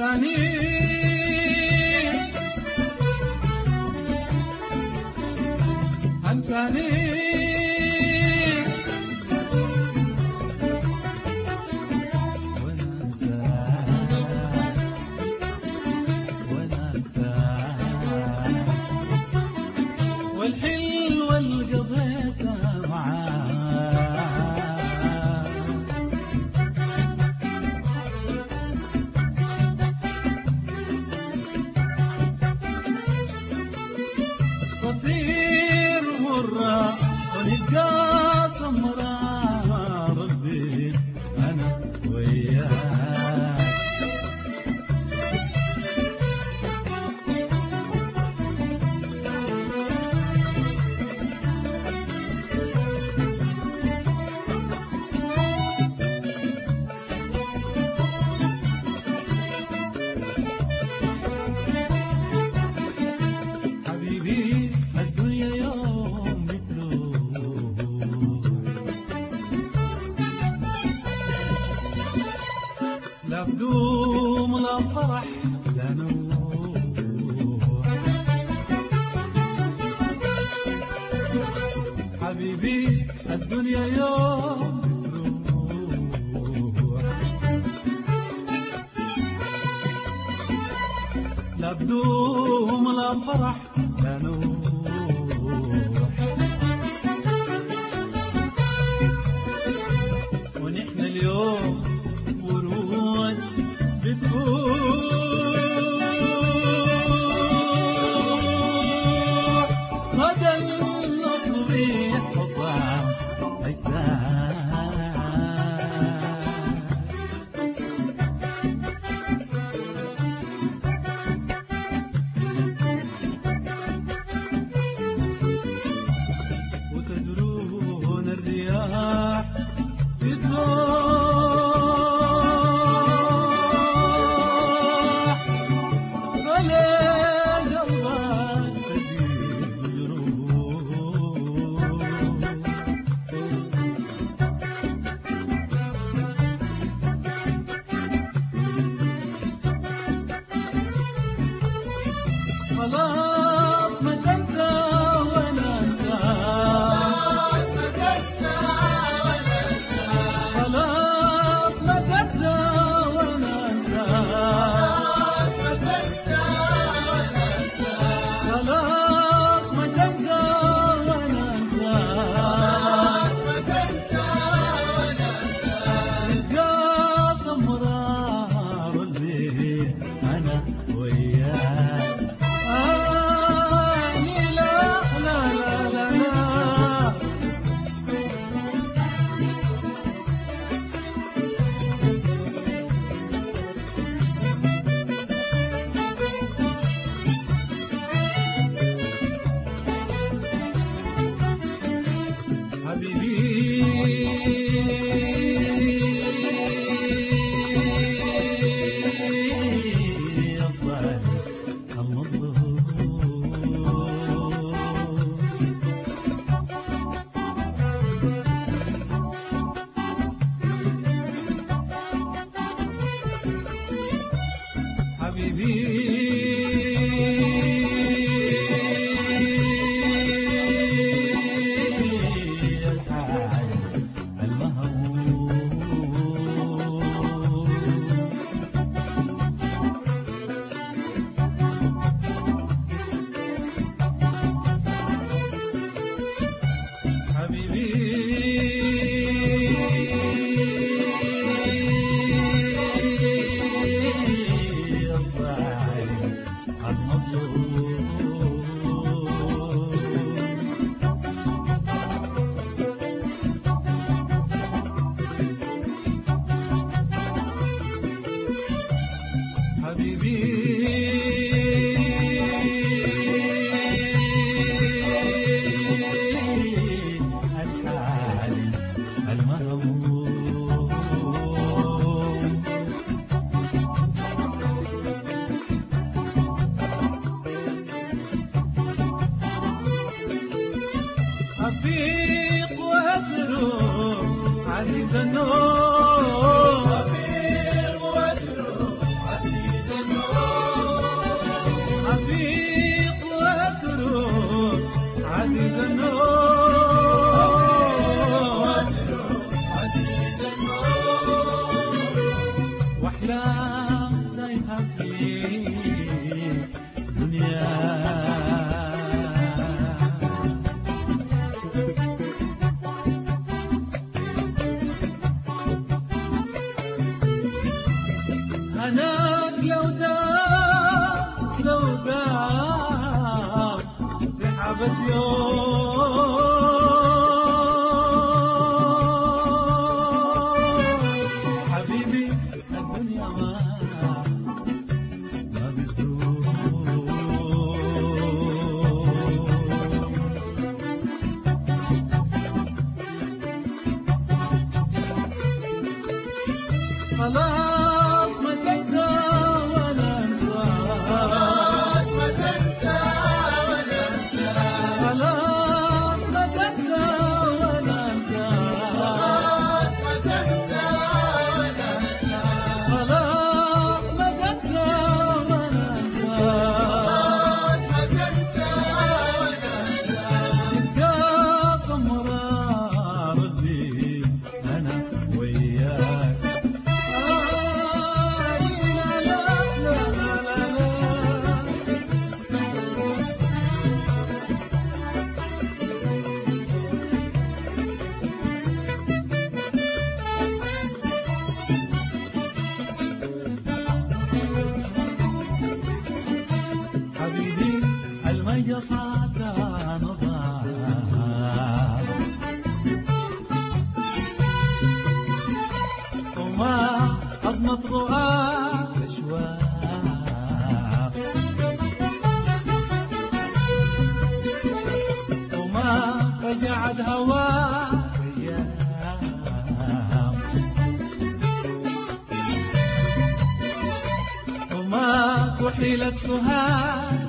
أنساني أنساني والحلوة اللي قضيتها معاه تصير مرة ونبقى سمرة ربي أنا وياك لا بدوم لا فرح لا نوح حبيبي الدنيا يوم بتروح لا بدوم لا فرح لا نوح ونحن اليوم غدا نصبح حطام وتزرون الرياح خلاص ما تنسى وانا انسى خلاص ما تنسى وانا انسى خلاص ما تنسى وانا انسى خلاص ما تنسى وانا انسى خلاص ما تنسى وانا انسى خلاص ما تنسى وانا انسى نبقى سمرار الليل انا وياك أفيق وأدروم عزيز النور أفيق وأدروم عزيز الأيام سحبت يوم حبيبي الدنيا ما بتدوم خلاص ما تنسى ولا انسى خلاص ما تنسى ولا انسى خلاص ما تنسى ولا انسى خلاص ما تنسى ولا انسى خلاص ما تنسى ولا انسى خلاص ما تنسى ولا انسى تبقى سمرة ردي انا وياك حبيبي المية فاتها نظام وما أضمت رؤاك أشواق وما رجعت هواك أيام وما كحلت سهاك